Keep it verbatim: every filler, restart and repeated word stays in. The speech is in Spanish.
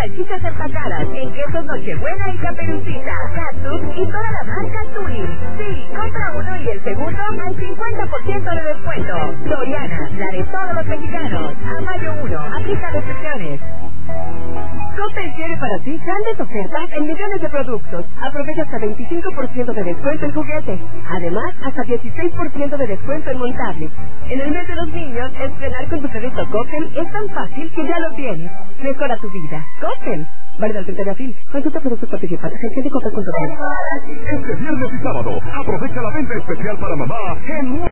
salchichas empacadas, en quesos Nochebuena y Caperucita, Cactus y toda la marca Tuli. Sí, compra uno y el segundo al cincuenta por ciento de descuento. Soriana, la de todos los mexicanos. A mayo uno, aplica restricciones. Coppel tiene para ti grandes ofertas en millones de productos. Aprovecha hasta veinticinco por ciento de descuento en juguetes. Además, hasta dieciséis por ciento de descuento en montables. En el mes de los niños, estrenar con tu crédito Coppel es tan fácil que ya lo tienes. Mejora tu vida. Coppel. Válido al treinta de abril. Consulta productos participantes. Gestión de Coppel punto com. Este viernes y sábado, aprovecha la venta especial para mamá en